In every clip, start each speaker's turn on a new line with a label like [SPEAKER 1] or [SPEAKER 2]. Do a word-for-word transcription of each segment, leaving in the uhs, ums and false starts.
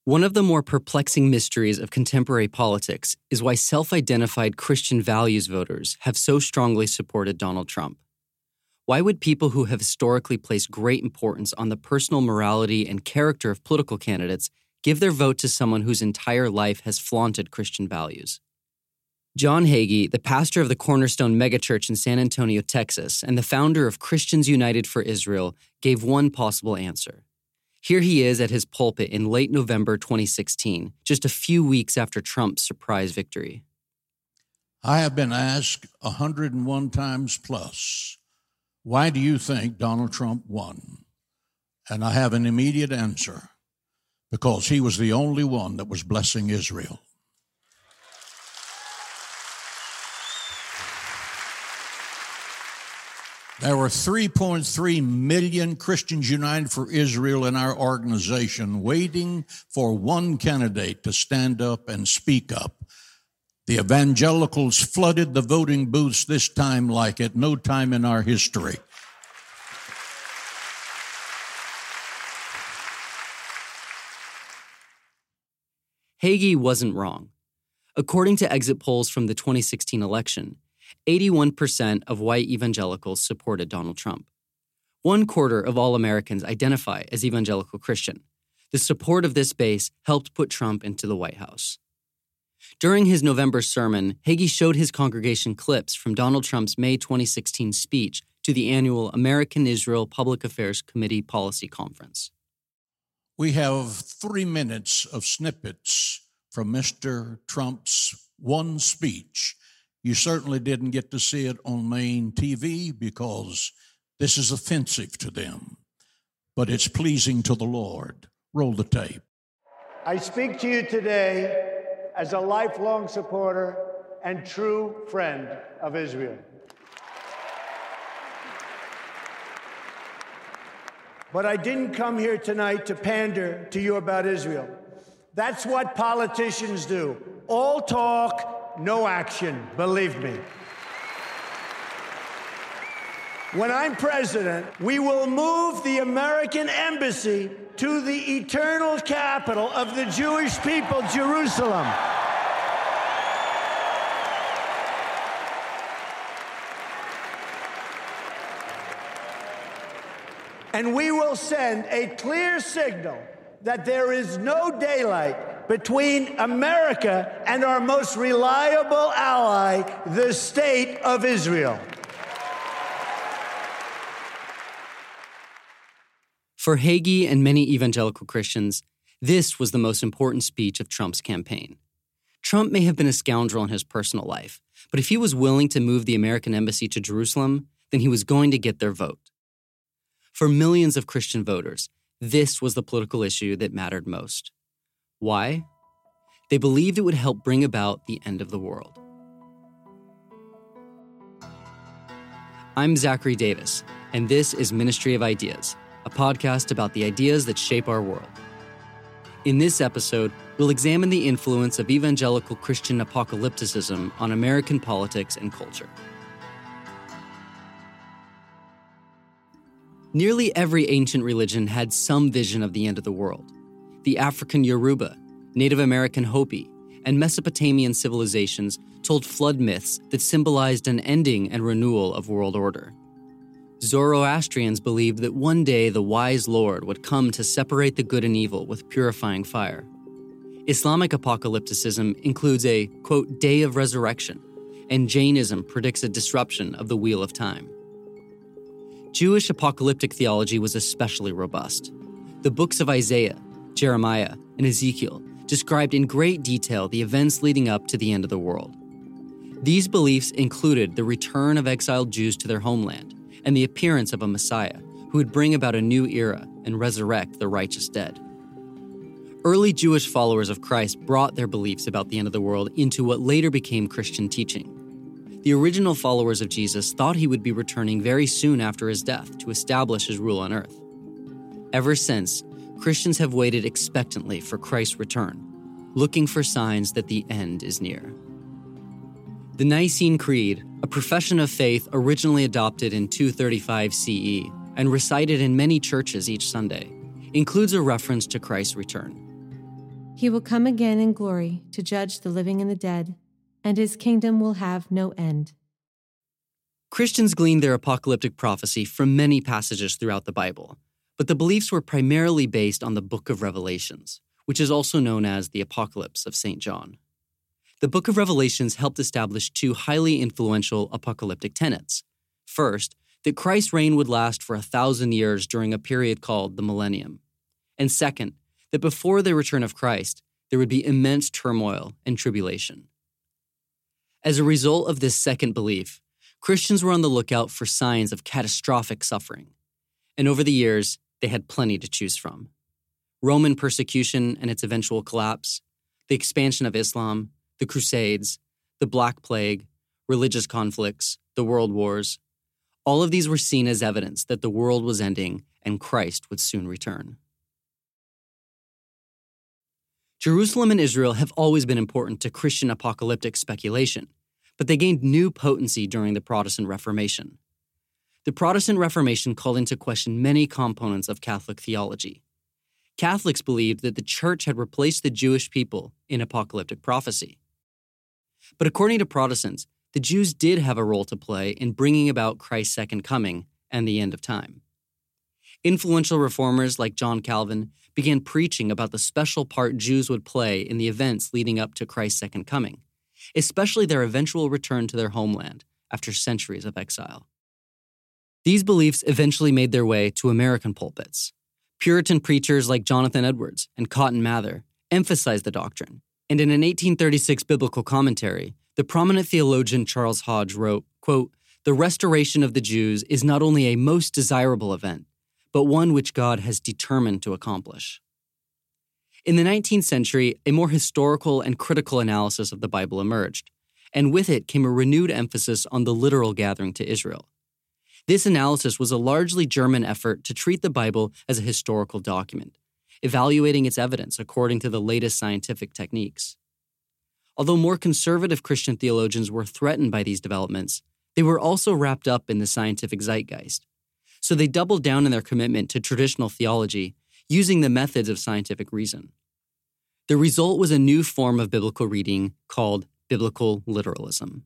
[SPEAKER 1] One of the more perplexing mysteries of contemporary politics is why self-identified Christian values voters have so strongly supported Donald Trump. Why would people who have historically placed great importance on the personal morality and character of political candidates give their vote to someone whose entire life has flaunted Christian values? John Hagee, the pastor of the Cornerstone megachurch in San Antonio, Texas, and the founder of Christians United for Israel, gave one possible answer. Here he is at his pulpit in late November twenty sixteen, just a few weeks after Trump's surprise victory.
[SPEAKER 2] I have been asked one hundred one times plus, why do you think Donald Trump won? And I have an immediate answer, because he was the only one that was blessing Israel. There were three point three million Christians United for Israel in our organization waiting for one candidate to stand up and speak up. The evangelicals flooded the voting booths this time like at no time in our history.
[SPEAKER 1] Hagee wasn't wrong. According to exit polls from the twenty sixteen election, eighty-one percent of white evangelicals supported Donald Trump. One quarter of all Americans identify as evangelical Christian. The support of this base helped put Trump into the White House. During his November sermon, Hagee showed his congregation clips from Donald Trump's May twenty sixteen speech to the annual American Israel Public Affairs Committee Policy Conference.
[SPEAKER 2] We have three minutes of snippets from Mister Trump's one speech. You certainly didn't get to see it on main T V because this is offensive to them, but it's pleasing to the Lord. Roll the tape.
[SPEAKER 3] I speak to you today as a lifelong supporter and true friend of Israel. But I didn't come here tonight to pander to you about Israel. That's what politicians do. All talk, no action, believe me. When I'm president, we will move the American embassy to the eternal capital of the Jewish people, Jerusalem. And we will send a clear signal that there is no daylight between America and our most reliable ally, the State of Israel.
[SPEAKER 1] For Hagee and many evangelical Christians, this was the most important speech of Trump's campaign. Trump may have been a scoundrel in his personal life, but if he was willing to move the American embassy to Jerusalem, then he was going to get their vote. For millions of Christian voters, this was the political issue that mattered most. Why? They believed it would help bring about the end of the world. I'm Zachary Davis, and this is Ministry of Ideas, a podcast about the ideas that shape our world. In this episode, we'll examine the influence of evangelical Christian apocalypticism on American politics and culture. Nearly every ancient religion had some vision of the end of the world. The African Yoruba, Native American Hopi, and Mesopotamian civilizations told flood myths that symbolized an ending and renewal of world order. Zoroastrians believed that one day the wise Lord would come to separate the good and evil with purifying fire. Islamic apocalypticism includes a, quote, day of resurrection, and Jainism predicts a disruption of the wheel of time. Jewish apocalyptic theology was especially robust. The books of Isaiah, Jeremiah, and Ezekiel described in great detail the events leading up to the end of the world. These beliefs included the return of exiled Jews to their homeland and the appearance of a Messiah who would bring about a new era and resurrect the righteous dead. Early Jewish followers of Christ brought their beliefs about the end of the world into what later became Christian teaching. The original followers of Jesus thought he would be returning very soon after his death to establish his rule on earth. Ever since, Christians have waited expectantly for Christ's return, looking for signs that the end is near. The Nicene Creed, a profession of faith originally adopted in two thirty-five C E and recited in many churches each Sunday, includes a reference to Christ's return.
[SPEAKER 4] He will come again in glory to judge the living and the dead, and his kingdom will have no end.
[SPEAKER 1] Christians gleaned their apocalyptic prophecy from many passages throughout the Bible, but the beliefs were primarily based on the Book of Revelations, which is also known as the Apocalypse of Saint John. The Book of Revelations helped establish two highly influential apocalyptic tenets. First, that Christ's reign would last for a thousand years during a period called the Millennium. And second, that before the return of Christ, there would be immense turmoil and tribulation. As a result of this second belief, Christians were on the lookout for signs of catastrophic suffering. And over the years, they had plenty to choose from. Roman persecution and its eventual collapse, the expansion of Islam, the Crusades, the Black Plague, religious conflicts, the world wars. All of these were seen as evidence that the world was ending and Christ would soon return. Jerusalem and Israel have always been important to Christian apocalyptic speculation, but they gained new potency during the Protestant Reformation. The Protestant Reformation called into question many components of Catholic theology. Catholics believed that the Church had replaced the Jewish people in apocalyptic prophecy. But according to Protestants, the Jews did have a role to play in bringing about Christ's second coming and the end of time. Influential reformers like John Calvin began preaching about the special part Jews would play in the events leading up to Christ's second coming, especially their eventual return to their homeland after centuries of exile. These beliefs eventually made their way to American pulpits. Puritan preachers like Jonathan Edwards and Cotton Mather emphasized the doctrine, and in an eighteen thirty-six biblical commentary, the prominent theologian Charles Hodge wrote, quote, "The restoration of the Jews is not only a most desirable event, but one which God has determined to accomplish." In the nineteenth century, a more historical and critical analysis of the Bible emerged, and with it came a renewed emphasis on the literal gathering to Israel. This analysis was a largely German effort to treat the Bible as a historical document, evaluating its evidence according to the latest scientific techniques. Although more conservative Christian theologians were threatened by these developments, they were also wrapped up in the scientific zeitgeist. So they doubled down in their commitment to traditional theology, using the methods of scientific reason. The result was a new form of biblical reading called biblical literalism.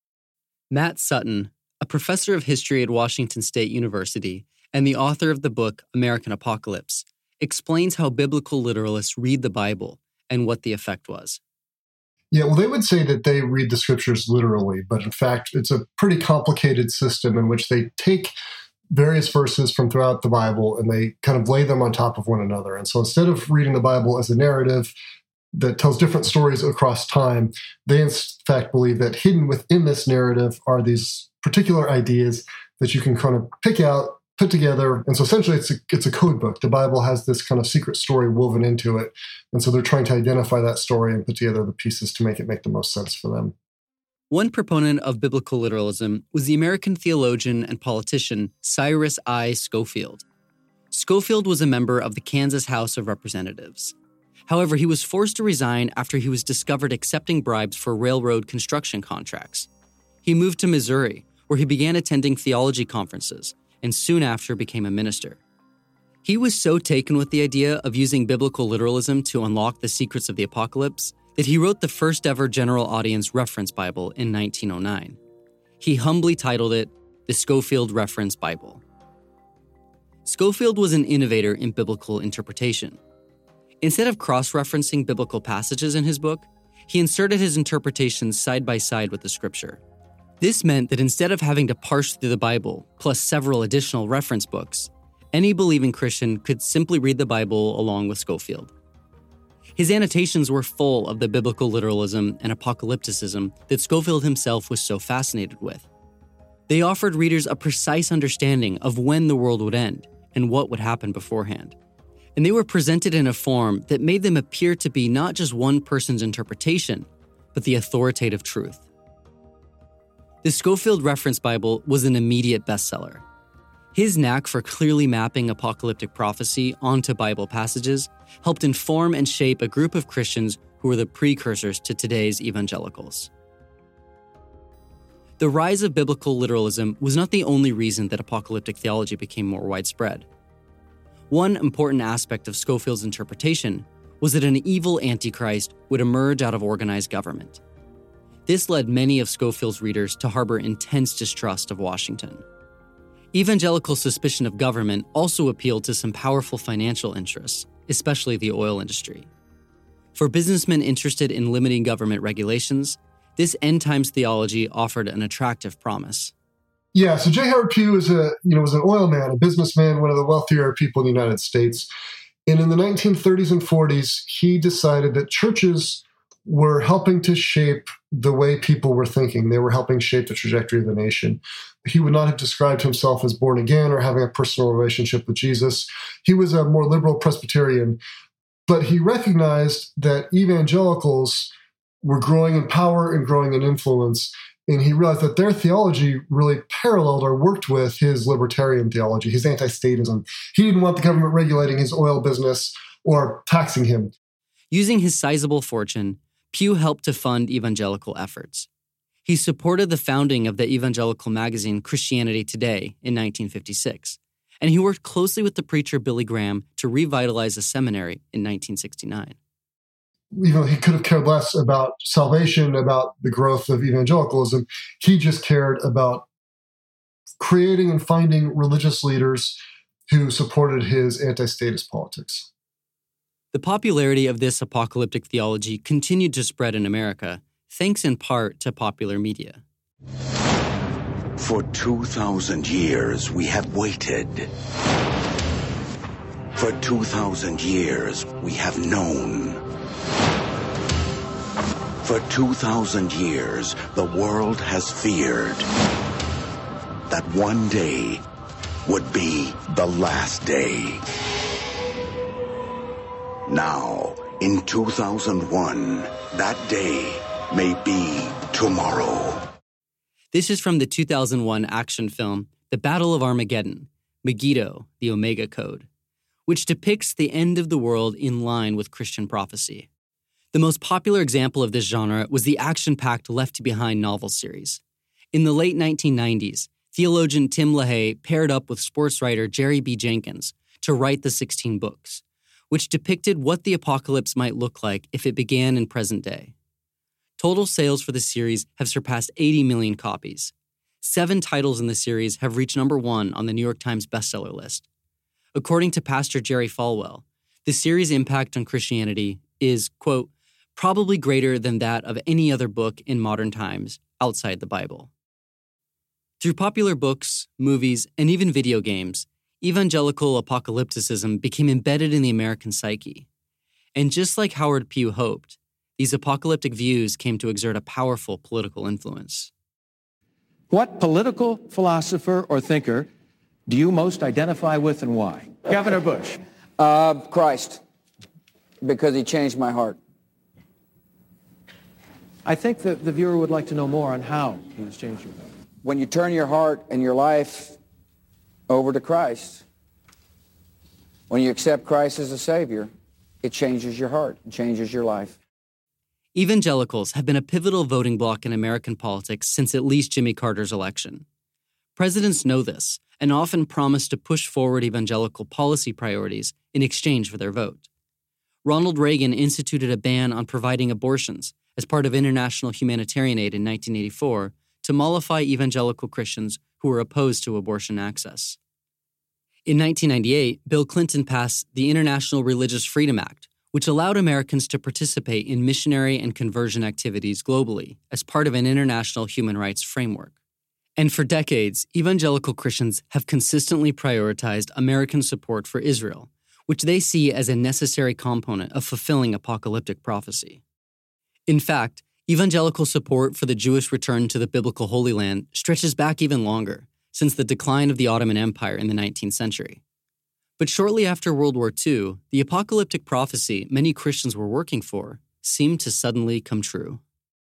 [SPEAKER 1] Matt Sutton, a professor of history at Washington State University and the author of the book American Apocalypse, explains how biblical literalists read the Bible and what the effect was.
[SPEAKER 5] Yeah, well, they would say that they read the scriptures literally, but in fact, it's a pretty complicated system in which they take various verses from throughout the Bible and they kind of lay them on top of one another. And so instead of reading the Bible as a narrative that tells different stories across time, they in fact believe that hidden within this narrative are these particular ideas that you can kind of pick out, put together. And so essentially it's a, it's a code book. The Bible has this kind of secret story woven into it. And so they're trying to identify that story and put together the pieces to make it make the most sense for them.
[SPEAKER 1] One proponent of biblical literalism was the American theologian and politician Cyrus I. Scofield. Scofield was a member of the Kansas House of Representatives. However, he was forced to resign after he was discovered accepting bribes for railroad construction contracts. He moved to Missouri, where he began attending theology conferences and soon after became a minister. He was so taken with the idea of using biblical literalism to unlock the secrets of the apocalypse that he wrote the first ever general audience reference Bible in nineteen oh nine. He humbly titled it the Scofield Reference Bible. Scofield was an innovator in biblical interpretation. Instead of cross-referencing biblical passages in his book, he inserted his interpretations side by side with the scripture. This meant that instead of having to parse through the Bible, plus several additional reference books, any believing Christian could simply read the Bible along with Scofield. His annotations were full of the biblical literalism and apocalypticism that Scofield himself was so fascinated with. They offered readers a precise understanding of when the world would end and what would happen beforehand. And they were presented in a form that made them appear to be not just one person's interpretation, but the authoritative truth. The Scofield Reference Bible was an immediate bestseller. His knack for clearly mapping apocalyptic prophecy onto Bible passages helped inform and shape a group of Christians who were the precursors to today's evangelicals. The rise of biblical literalism was not the only reason that apocalyptic theology became more widespread. One important aspect of Scofield's interpretation was that an evil antichrist would emerge out of organized government. This led many of Scofield's readers to harbor intense distrust of Washington. Evangelical suspicion of government also appealed to some powerful financial interests, especially the oil industry. For businessmen interested in limiting government regulations, this end-times theology offered an attractive promise.
[SPEAKER 5] Yeah, so J. Howard Pugh is a, you know, was an oil man, a businessman, one of the wealthier people in the United States. And in the nineteen thirties and forties, he decided that churches were helping to shape the way people were thinking. They were helping shape the trajectory of the nation. He would not have described himself as born again or having a personal relationship with Jesus. He was a more liberal Presbyterian, but he recognized that evangelicals were growing in power and growing in influence, and he realized that their theology really paralleled or worked with his libertarian theology, his anti-statism. He didn't want the government regulating his oil business or taxing him.
[SPEAKER 1] Using his sizable fortune, Pugh helped to fund evangelical efforts. He supported the founding of the evangelical magazine Christianity Today in nineteen fifty-six, and he worked closely with the preacher Billy Graham to revitalize a seminary in nineteen sixty-nine.
[SPEAKER 5] You know, he could have cared less about salvation, about the growth of evangelicalism. He just cared about creating and finding religious leaders who supported his anti-statist politics.
[SPEAKER 1] The popularity of this apocalyptic theology continued to spread in America, thanks in part to popular media.
[SPEAKER 6] For two thousand years, we have waited. For two thousand years, we have known. For two thousand years, the world has feared that one day would be the last day. Now, in two thousand one, that day may be tomorrow.
[SPEAKER 1] This is from the two thousand one action film, The Battle of Armageddon, Megiddo, the Omega Code, which depicts the end of the world in line with Christian prophecy. The most popular example of this genre was the action-packed Left Behind novel series. In the late nineteen nineties, theologian Tim LaHaye paired up with sports writer Jerry B. Jenkins to write the sixteen books, which depicted what the apocalypse might look like if it began in present day. Total sales for the series have surpassed eighty million copies. Seven titles in the series have reached number one on the New York Times bestseller list. According to Pastor Jerry Falwell, the series' impact on Christianity is, quote, probably greater than that of any other book in modern times outside the Bible. Through popular books, movies, and even video games, evangelical apocalypticism became embedded in the American psyche. And just like Howard Pugh hoped, these apocalyptic views came to exert a powerful political influence.
[SPEAKER 7] What political philosopher or thinker do you most identify with and why? Governor Bush.
[SPEAKER 8] Uh, Christ, because he changed my heart.
[SPEAKER 7] I think that the viewer would like to know more on how he has changed your heart.
[SPEAKER 8] When you turn your heart and your life over to Christ, when you accept Christ as a Savior, it changes your heart, it changes your life.
[SPEAKER 1] Evangelicals have been a pivotal voting bloc in American politics since at least Jimmy Carter's election. Presidents know this and often promise to push forward evangelical policy priorities in exchange for their vote. Ronald Reagan instituted a ban on providing abortions as part of international humanitarian aid in nineteen eighty-four to mollify evangelical Christians who were opposed to abortion access. In nineteen ninety-eight, Bill Clinton passed the International Religious Freedom Act, which allowed Americans to participate in missionary and conversion activities globally as part of an international human rights framework. And for decades, evangelical Christians have consistently prioritized American support for Israel, which they see as a necessary component of fulfilling apocalyptic prophecy. In fact, evangelical support for the Jewish return to the biblical Holy Land stretches back even longer, since the decline of the Ottoman Empire in the nineteenth century. But shortly after World War Two, the apocalyptic prophecy many Christians were working for seemed to suddenly come true.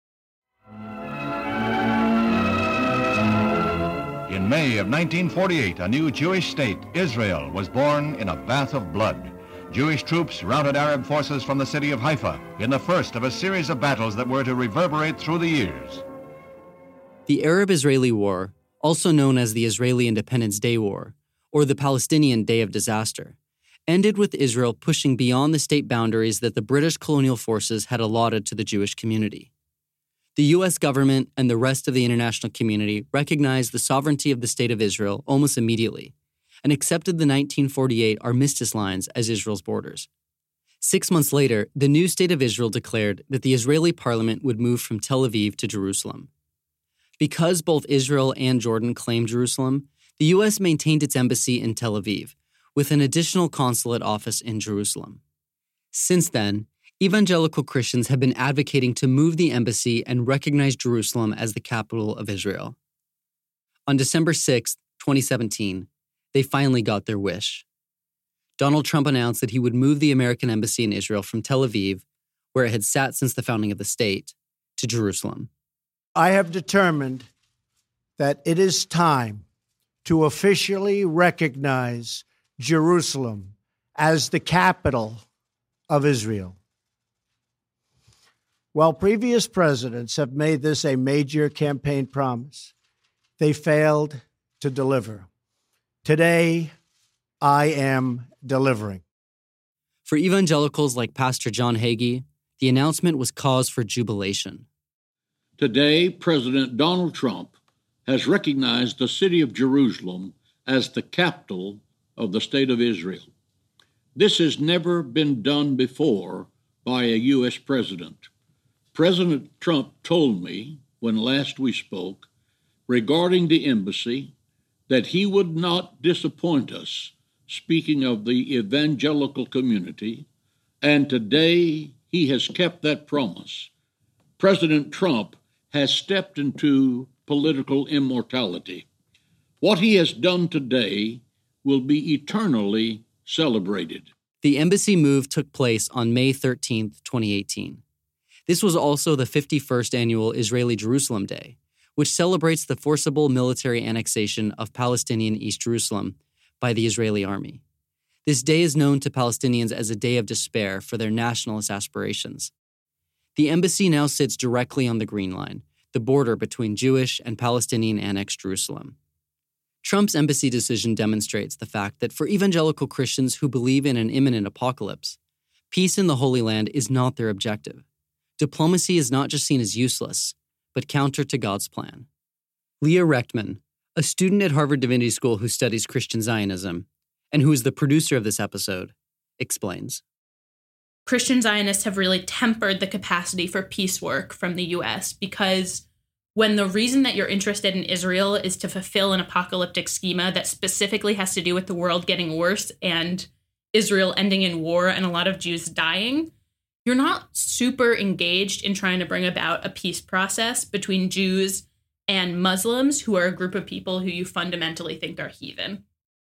[SPEAKER 9] In May of nineteen forty-eight, a new Jewish state, Israel, was born in a bath of blood. Jewish troops routed Arab forces from the city of Haifa in the first of a series of battles that were to reverberate through the years.
[SPEAKER 1] The Arab-Israeli War, also known as the Israeli Independence Day War, or the Palestinian Day of Disaster, ended with Israel pushing beyond the state boundaries that the British colonial forces had allotted to the Jewish community. The U S government and the rest of the international community recognized the sovereignty of the State of Israel almost immediately and accepted the nineteen forty-eight Armistice Lines as Israel's borders. Six months later, the new State of Israel declared that the Israeli parliament would move from Tel Aviv to Jerusalem. Because both Israel and Jordan claimed Jerusalem, the U S maintained its embassy in Tel Aviv, with an additional consulate office in Jerusalem. Since then, evangelical Christians have been advocating to move the embassy and recognize Jerusalem as the capital of Israel. On December sixth, twenty seventeen, they finally got their wish. Donald Trump announced that he would move the American embassy in Israel from Tel Aviv, where it had sat since the founding of the state, to Jerusalem.
[SPEAKER 3] I have determined that it is time to officially recognize Jerusalem as the capital of Israel. While previous presidents have made this a major campaign promise, they failed to deliver. Today, I am delivering.
[SPEAKER 1] For evangelicals like Pastor John Hagee, the announcement was cause for jubilation.
[SPEAKER 2] Today, President Donald Trump has recognized the city of Jerusalem as the capital of the State of Israel. This has never been done before by a U S president. President Trump told me, when last we spoke, regarding the embassy, that he would not disappoint us, speaking of the evangelical community, and today he has kept that promise. President Trump has stepped into political immortality. What he has done today will be eternally celebrated.
[SPEAKER 1] The embassy move took place on May thirteenth, twenty eighteen. This was also the fifty-first annual Israeli Jerusalem Day, which celebrates the forcible military annexation of Palestinian East Jerusalem by the Israeli army. This day is known to Palestinians as a day of despair for their nationalist aspirations. The embassy now sits directly on the Green Line, the border between Jewish and Palestinian annexed Jerusalem. Trump's embassy decision demonstrates the fact that for evangelical Christians who believe in an imminent apocalypse, peace in the Holy Land is not their objective. Diplomacy is not just seen as useless, but counter to God's plan. Leah Rechtman, a student at Harvard Divinity School who studies Christian Zionism, and who is the producer of this episode, explains.
[SPEAKER 10] Christian Zionists have really tempered the capacity for peace work from the U S because when the reason that you're interested in Israel is to fulfill an apocalyptic schema that specifically has to do with the world getting worse and Israel ending in war and a lot of Jews dying, you're not super engaged in trying to bring about a peace process between Jews and Muslims, who are a group of people who you fundamentally think are heathen.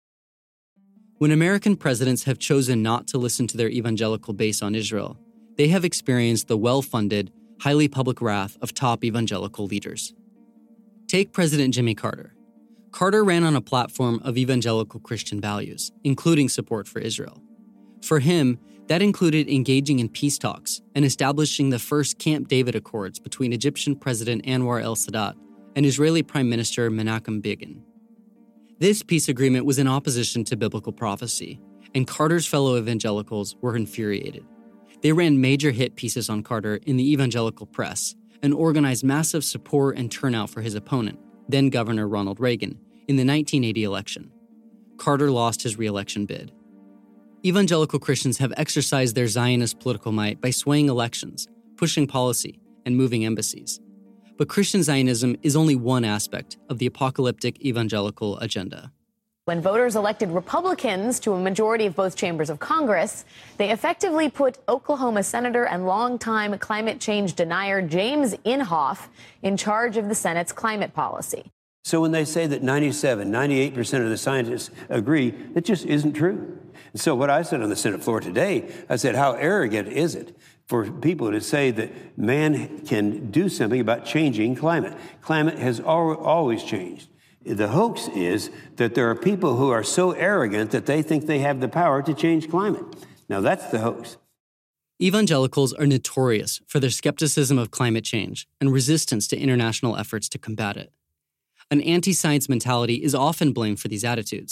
[SPEAKER 1] When American presidents have chosen not to listen to their evangelical base on Israel, they have experienced the well-funded, highly public wrath of top evangelical leaders. Take President Jimmy Carter. Carter ran on a platform of evangelical Christian values, including support for Israel. For him, that included engaging in peace talks and establishing the first Camp David Accords between Egyptian President Anwar el-Sadat and Israeli Prime Minister Menachem Begin. This peace agreement was in opposition to biblical prophecy, and Carter's fellow evangelicals were infuriated. They ran major hit pieces on Carter in the evangelical press and organized massive support and turnout for his opponent, then Governor Ronald Reagan, in the nineteen eighty election. Carter lost his re-election bid. Evangelical Christians have exercised their Zionist political might by swaying elections, pushing policy, and moving embassies. But Christian Zionism is only one aspect of the apocalyptic evangelical agenda.
[SPEAKER 11] When voters elected Republicans to a majority of both chambers of Congress, they effectively put Oklahoma Senator and longtime climate change denier James Inhofe in charge of the Senate's climate policy.
[SPEAKER 12] So when they say that ninety-seven, ninety-eight percent of the scientists agree, it just isn't true. And so what I said on the Senate floor today, I said, how arrogant is it for people to say that man can do something about changing climate? Climate has al- always changed. The hoax is that there are people who are so arrogant that they think they have the power to change climate. Now, that's the hoax.
[SPEAKER 1] Evangelicals are notorious for their skepticism of climate change and resistance to international efforts to combat it. An anti-science mentality is often blamed for these attitudes,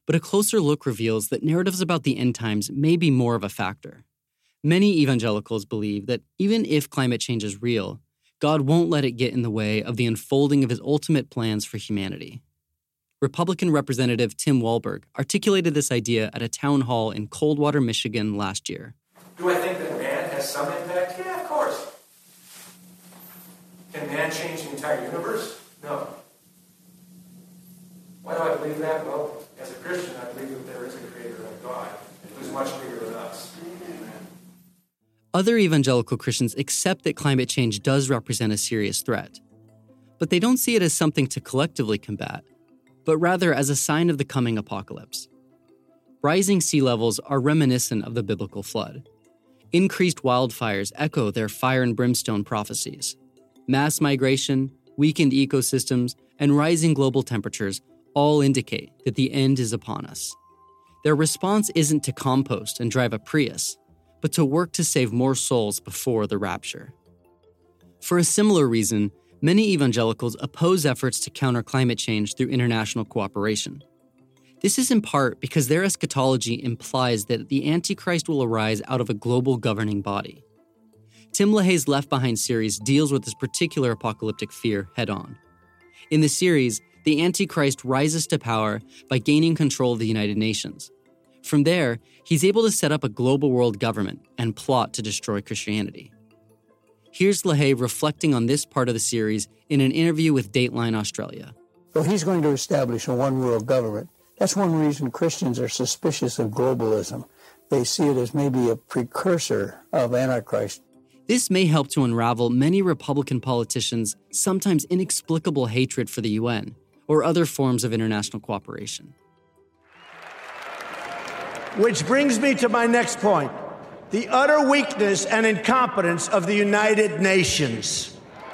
[SPEAKER 1] but a closer look reveals that narratives about the end times may be more of a factor. Many evangelicals believe that even if climate change is real, God won't let it get in the way of the unfolding of his ultimate plans for humanity. Republican Representative Tim Walberg articulated this idea at a town hall in Coldwater, Michigan last year.
[SPEAKER 13] Do I think that man has some impact? Yeah, of course. Can man change the entire universe? No. Why do I believe that? Well, as a Christian, I believe that there is a creator of God who's much bigger than us.
[SPEAKER 1] Other evangelical Christians accept that climate change does represent a serious threat, but they don't see it as something to collectively combat, but rather as a sign of the coming apocalypse. Rising sea levels are reminiscent of the biblical flood. Increased wildfires echo their fire and brimstone prophecies. Mass migration, weakened ecosystems, and rising global temperatures all indicate that the end is upon us. Their response isn't to compost and drive a Prius, but to work to save more souls before the rapture. For a similar reason, many evangelicals oppose efforts to counter climate change through international cooperation. This is in part because their eschatology implies that the Antichrist will arise out of a global governing body. Tim LaHaye's Left Behind series deals with this particular apocalyptic fear head-on. In the series, the Antichrist rises to power by gaining control of the United Nations. From there, he's able to set up a global world government and plot to destroy Christianity. Here's LaHaye reflecting on this part of the series in an interview with Dateline Australia.
[SPEAKER 14] So he's going to establish a one-world government. That's one reason Christians are suspicious of globalism. They see it as maybe a precursor of Antichrist.
[SPEAKER 1] This may help to unravel many Republican politicians' sometimes inexplicable hatred for the U N or other forms of international cooperation.
[SPEAKER 3] Which brings me to my next point, the utter weakness and incompetence of the United Nations.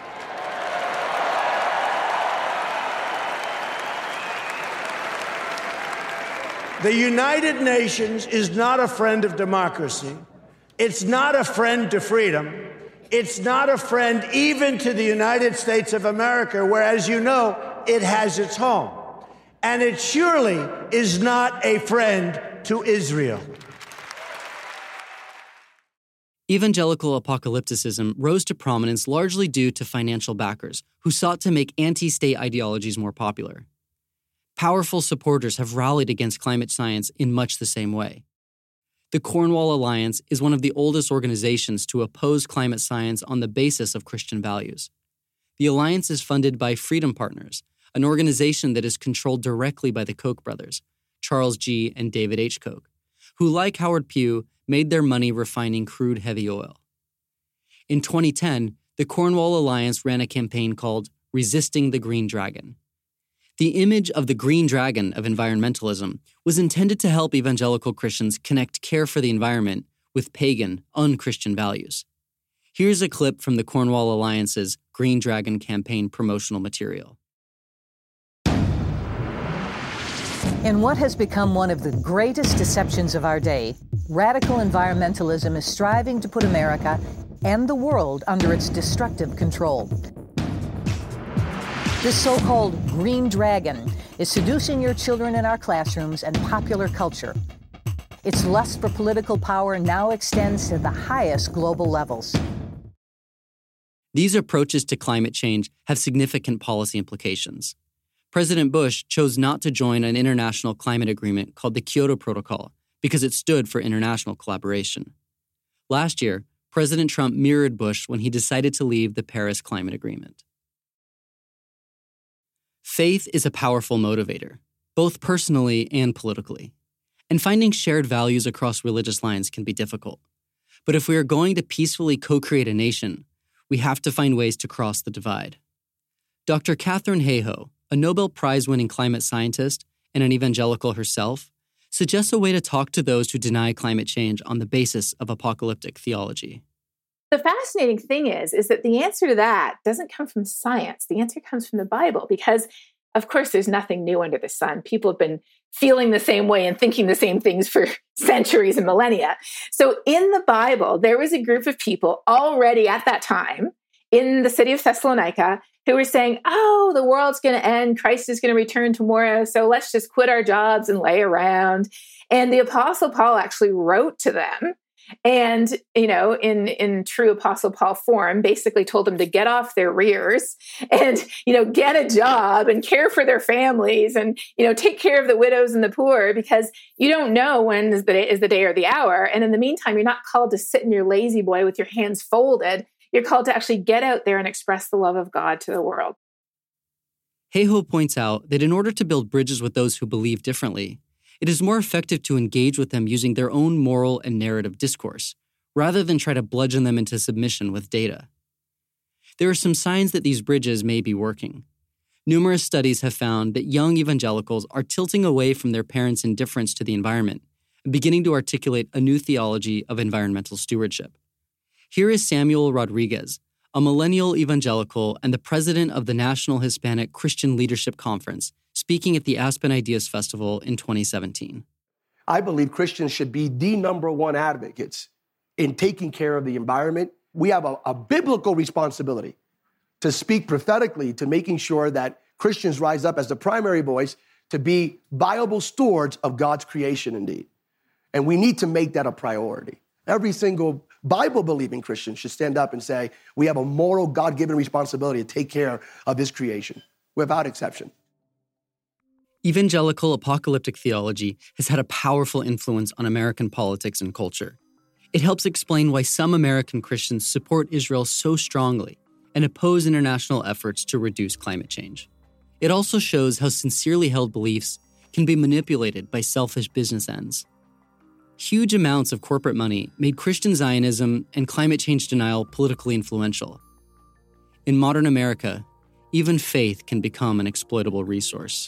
[SPEAKER 3] The United Nations is not a friend of democracy. It's not a friend to freedom. It's not a friend even to the United States of America, where, as you know, it has its home. And it surely is not a friend to Israel.
[SPEAKER 1] Evangelical apocalypticism rose to prominence largely due to financial backers who sought to make anti-state ideologies more popular. Powerful supporters have rallied against climate science in much the same way. The Cornwall Alliance is one of the oldest organizations to oppose climate science on the basis of Christian values. The alliance is funded by Freedom Partners, an organization that is controlled directly by the Koch brothers, Charles G. and David H. Koch, who, like Howard Pugh, made their money refining crude heavy oil. In twenty ten, the Cornwall Alliance ran a campaign called Resisting the Green Dragon. The image of the green dragon of environmentalism was intended to help evangelical Christians connect care for the environment with pagan, un-Christian values. Here's a clip from the Cornwall Alliance's Green Dragon campaign promotional material.
[SPEAKER 15] In what has become one of the greatest deceptions of our day, radical environmentalism is striving to put America and the world under its destructive control. This so-called green dragon is seducing your children in our classrooms and popular culture. Its lust for political power now extends to the highest global levels.
[SPEAKER 1] These approaches to climate change have significant policy implications. President Bush chose not to join an international climate agreement called the Kyoto Protocol because it stood for international collaboration. Last year, President Trump mirrored Bush when he decided to leave the Paris Climate Agreement. Faith is a powerful motivator, both personally and politically. And finding shared values across religious lines can be difficult. But if we are going to peacefully co-create a nation, we have to find ways to cross the divide. Doctor Katharine Hayhoe, a Nobel Prize-winning climate scientist and an evangelical herself, suggests a way to talk to those who deny climate change on the basis of apocalyptic theology.
[SPEAKER 16] The fascinating thing is, is that the answer to that doesn't come from science. The answer comes from the Bible because, of course, there's nothing new under the sun. People have been feeling the same way and thinking the same things for centuries and millennia. So in the Bible, there was a group of people already at that time in the city of Thessalonica who were saying, oh, the world's going to end. Christ is going to return tomorrow. So let's just quit our jobs and lay around. And the Apostle Paul actually wrote to them and, you know, in, in true Apostle Paul form, basically told them to get off their rears and, you know, get a job and care for their families and, you know, take care of the widows and the poor, because you don't know when is the day, is the day or the hour. And in the meantime, you're not called to sit in your lazy boy with your hands folded. You're called to actually get out there and express the love of God to the world.
[SPEAKER 1] Heiho points out that in order to build bridges with those who believe differently, it is more effective to engage with them using their own moral and narrative discourse, rather than try to bludgeon them into submission with data. There are some signs that these bridges may be working. Numerous studies have found that young evangelicals are tilting away from their parents' indifference to the environment and beginning to articulate a new theology of environmental stewardship. Here is Samuel Rodriguez, a millennial evangelical and the president of the National Hispanic Christian Leadership Conference, speaking at the Aspen Ideas Festival in twenty seventeen.
[SPEAKER 17] I believe Christians should be the number one advocates in taking care of the environment. We have a, a biblical responsibility to speak prophetically to making sure that Christians rise up as the primary voice to be viable stewards of God's creation indeed. And we need to make that a priority. Every single Bible-believing Christian should stand up and say, we have a moral, God-given responsibility to take care of his creation, without exception.
[SPEAKER 1] Evangelical apocalyptic theology has had a powerful influence on American politics and culture. It helps explain why some American Christians support Israel so strongly and oppose international efforts to reduce climate change. It also shows how sincerely held beliefs can be manipulated by selfish business ends. Huge amounts of corporate money made Christian Zionism and climate change denial politically influential. In modern America, even faith can become an exploitable resource.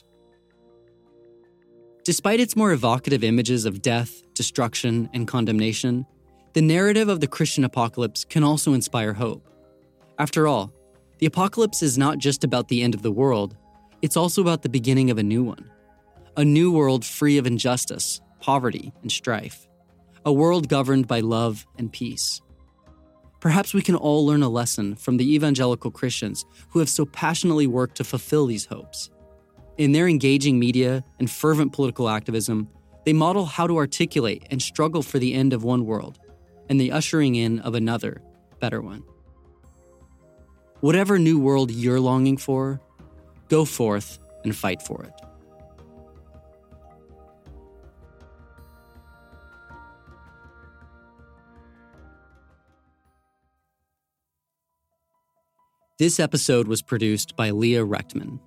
[SPEAKER 1] Despite its more evocative images of death, destruction, and condemnation, the narrative of the Christian apocalypse can also inspire hope. After all, the apocalypse is not just about the end of the world, it's also about the beginning of a new one. A new world free of injustice, poverty, and strife. A world governed by love and peace. Perhaps we can all learn a lesson from the evangelical Christians who have so passionately worked to fulfill these hopes. In their engaging media and fervent political activism, they model how to articulate and struggle for the end of one world and the ushering in of another, better one. Whatever new world you're longing for, go forth and fight for it. This episode was produced by Leah Rechtman.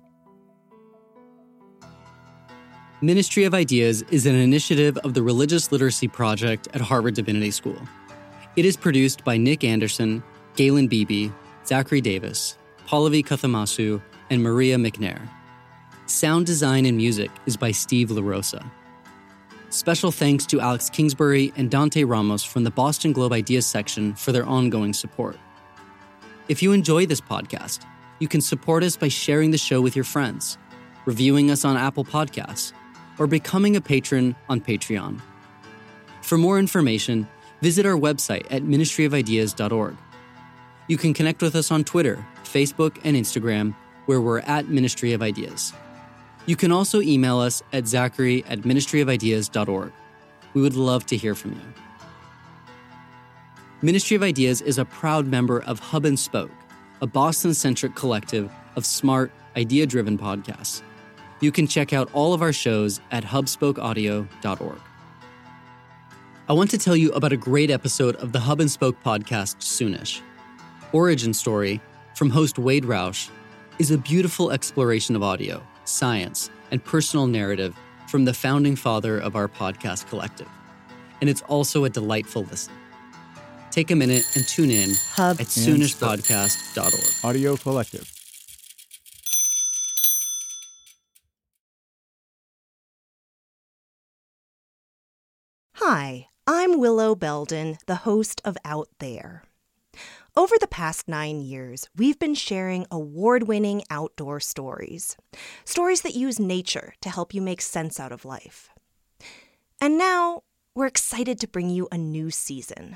[SPEAKER 1] Ministry of Ideas is an initiative of the Religious Literacy Project at Harvard Divinity School. It is produced by Nick Anderson, Galen Beebe, Zachary Davis, Pallavi Kathamasu, and Maria McNair. Sound design and music is by Steve LaRosa. Special thanks to Alex Kingsbury and Dante Ramos from the Boston Globe Ideas section for their ongoing support. If you enjoy this podcast, you can support us by sharing the show with your friends, reviewing us on Apple Podcasts, or becoming a patron on Patreon. For more information, visit our website at ministry of ideas dot org. You can connect with us on Twitter, Facebook, and Instagram, where we're at Ministry of Ideas. You can also email us at zachary at ministry of ideas dot org. We would love to hear from you. Ministry of Ideas is a proud member of Hub and Spoke, a Boston-centric collective of smart, idea-driven podcasts. You can check out all of our shows at hub spoke audio dot org. I want to tell you about a great episode of the Hub and Spoke podcast, Soonish. Origin Story, from host Wade Roush, is a beautiful exploration of audio, science, and personal narrative from the founding father of our podcast collective. And it's also a delightful listen. Take a minute and tune in Hub at soonish podcast dot org.
[SPEAKER 18] Audio Collective.
[SPEAKER 19] Hi, I'm Willow Belden, the host of Out There. Over the past nine years, we've been sharing award-winning outdoor stories. Stories that use nature to help you make sense out of life. And now, we're excited to bring you a new season.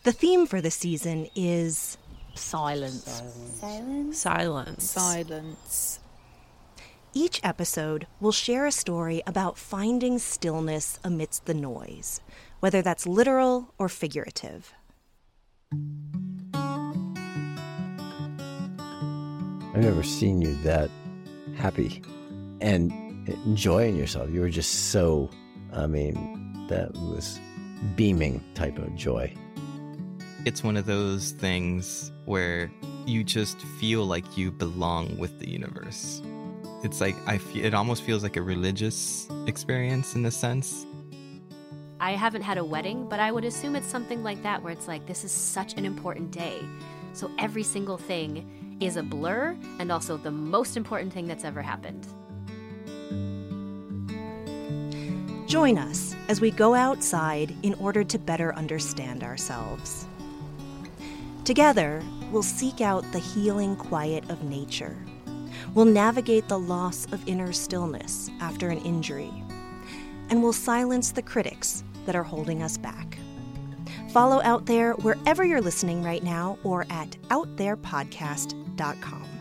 [SPEAKER 19] The theme for the season is
[SPEAKER 18] silence.
[SPEAKER 11] Silence.
[SPEAKER 18] Silence. Silence.
[SPEAKER 19] Each episode will share a story about finding stillness amidst the noise, whether that's literal or figurative.
[SPEAKER 20] I've never seen you that happy and enjoying yourself. You were just so, I mean, that was beaming type of joy.
[SPEAKER 21] It's one of those things where you just feel like you belong with the universe. It's like, I feel, it almost feels like a religious experience in a sense.
[SPEAKER 22] I haven't had a wedding, but I would assume it's something like that, where it's like, this is such an important day. So every single thing is a blur, and also the most important thing that's ever happened.
[SPEAKER 19] Join us as we go outside in order to better understand ourselves. Together, we'll seek out the healing quiet of nature. We'll navigate the loss of inner stillness after an injury. And we'll silence the critics that are holding us back. Follow Out There wherever you're listening right now or at out there podcast dot com.